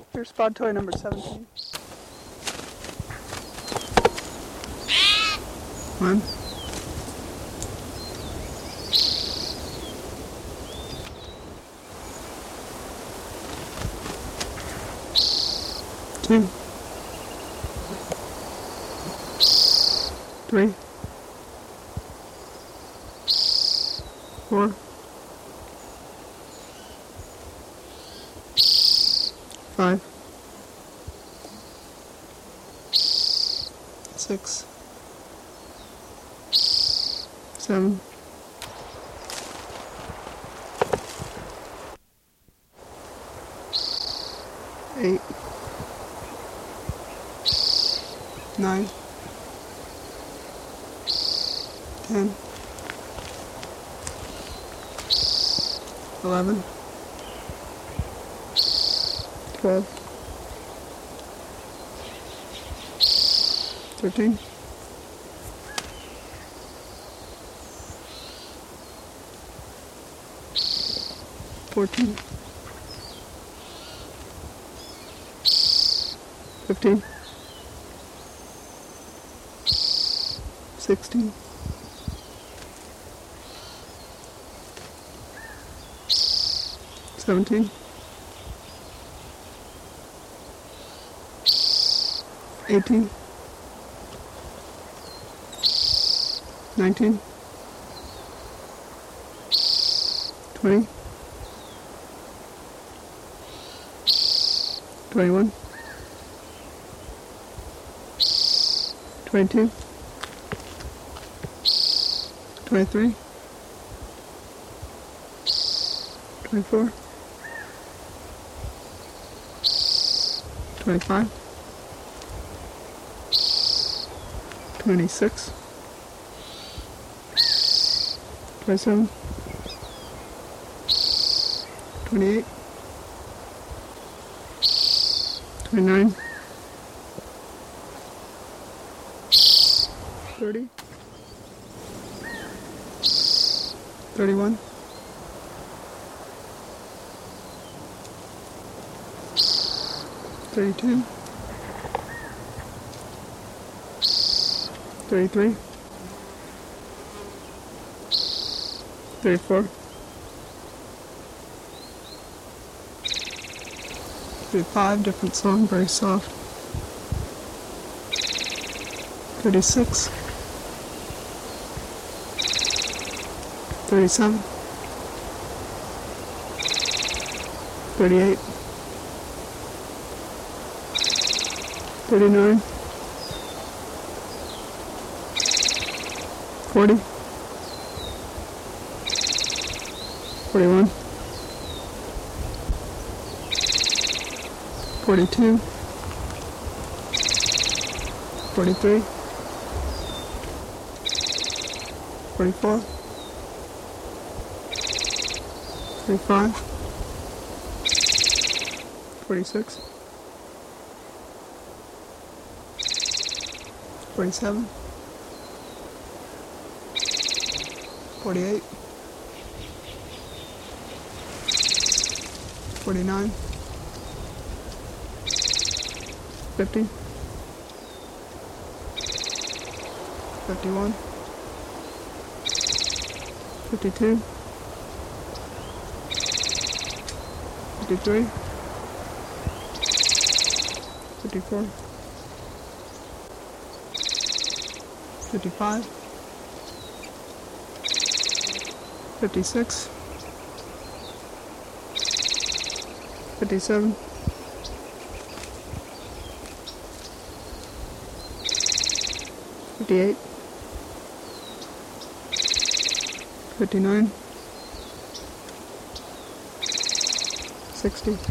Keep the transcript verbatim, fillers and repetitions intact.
Here's spot toy number seventeen. One. Two. Three. Four. Five. Six. Seven. Eight. Nine. Ten. Eleven. Twelve. Thirteen. Fourteen. Fifteen. Sixteen. Seventeen. Eighteen. Nineteen. Twenty. Twenty-one. Twenty-two. Twenty-three. Twenty-four. Twenty-five. Twenty-six. Twenty-seven. Twenty-eight. Twenty-nine. Thirty. Thirty-one. Thirty-two. Thirty-three. Thirty-four. Thirty-five, different song, very soft. Thirty-six. Thirty-seven. Thirty-eight. Thirty-nine. Forty. Forty-one. Forty-two. Forty-three. Forty-four. Forty-five. Forty-six. Forty-seven. Forty-eight. Forty-nine. Fifty. Fifty-one. Fifty-two. Fifty-three. Fifty-four. Fifty-five. Fifty-six. Fifty-seven. Fifty-eight. Fifty-nine. Sixty.